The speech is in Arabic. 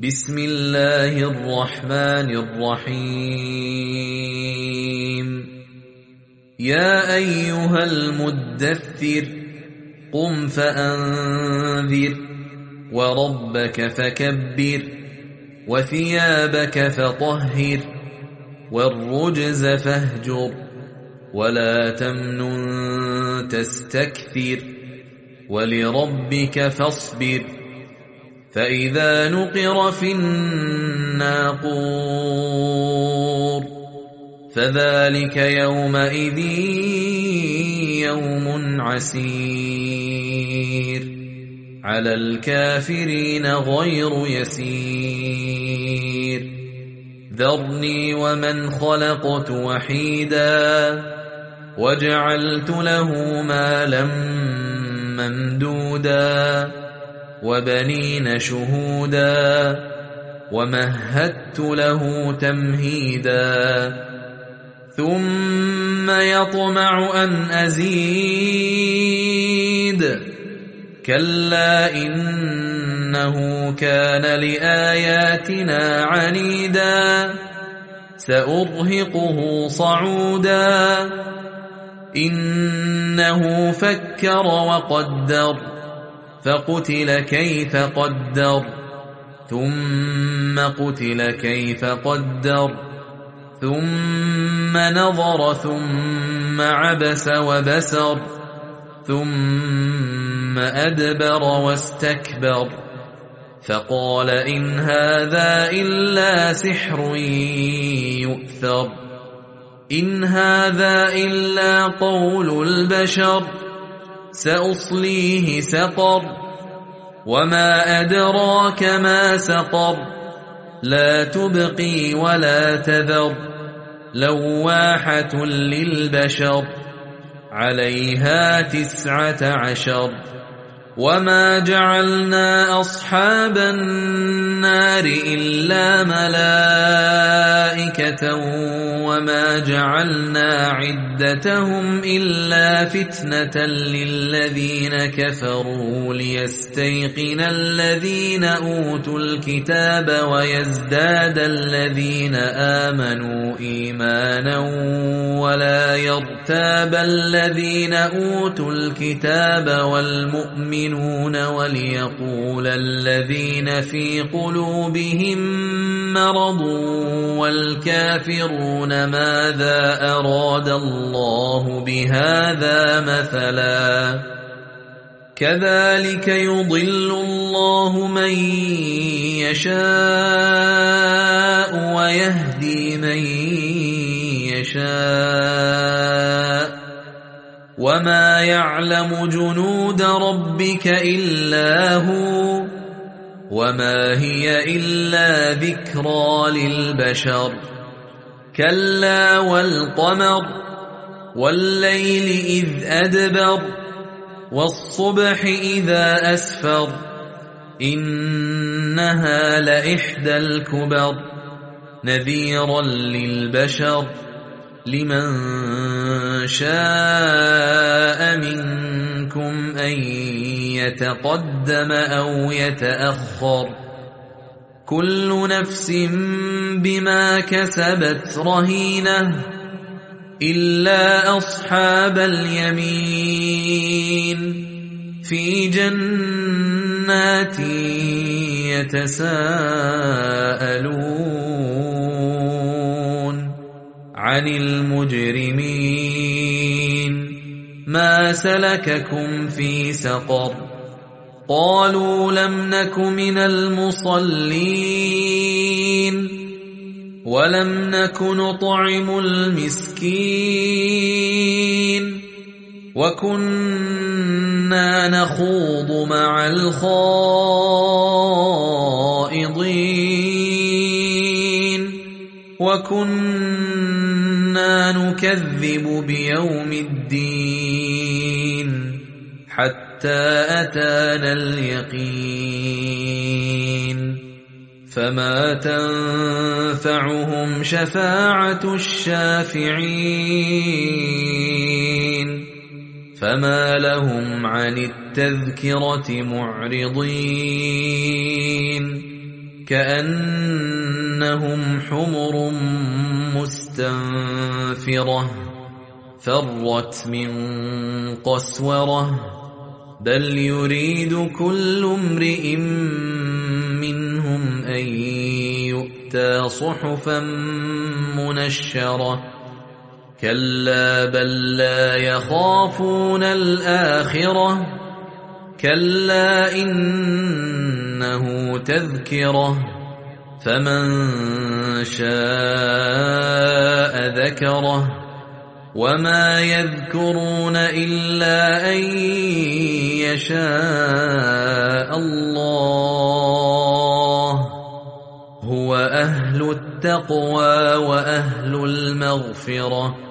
بسم الله الرحمن الرحيم يا أيها المدثر قم فأنذر وربك فكبر وثيابك فطهر والرجز فاهجر ولا تمنن تستكثر ولربك فاصبر فإذا نقر في الناقور فذلك يومئذ يوم عسير على الكافرين غير يسير ذرني ومن خلقت وحيدا وجعلت له مالا ممدودا وبنين شهودا ومهدت له تمهيدا ثم يطمع أن أزيد كلا إنه كان لآياتنا عنيدا سأرهقه صعودا إنه فكر وقدر فقتل كيف قدر ثم قتل كيف قدر ثم نظر ثم عبس وبسر ثم أدبر واستكبر فقال إن هذا إلا سحر يؤثر إن هذا إلا قول البشر سأصليه سقر وما أدراك ما سقر لا تبقي ولا تذر لواحة للبشر عليها 19 وما جعلنا أصحاب النار إلا ملائكة وما جعلنا عدتهم إلا فتنة للذين كفروا ليستيقن الذين أوتوا الكتاب ويزداد الذين آمنوا إيمانا ولا يرتاب الذين أوتوا الكتاب والمؤمنون وليقول الذين في قلوبهم مرض والكافرون ماذا أراد الله بهذا مثلا كذلك يضل الله من يشاء ويهدي من يشاء وما يعلم جنود ربك إلا هو وما هي إلا ذكرى للبشر كلا والقمر والليل إذ أدبر والصبح إذا أسفر إنها لإحدى الكبر نذيرا للبشر لمن شاء منكم أن يتقدم أو يتأخر كل نفس بما كسبت رهينة إلا أصحاب اليمين في جنات يتساءلون عن المجرمين ما سلككم في سقر قالوا لم نك من المصلين ولم نك نطعم المسكين وكنا نخوض مع الخائضين وكنا نكذب بيوم الدين حتى أتانا اليقين فما تنفعهم شفاعة الشافعين فما لهم عن التذكرة معرضين كأنهم حمر مستنفرة فرت من قسورة بل يريد كل امرئ منهم أن يؤتى صحفا منشرة كلا بل لا يخافون الآخرة كلا إنه تذكرة فمن شاء ذكره وما يذكرون إلا أن يشاء الله هو أهل التقوى وأهل المغفرة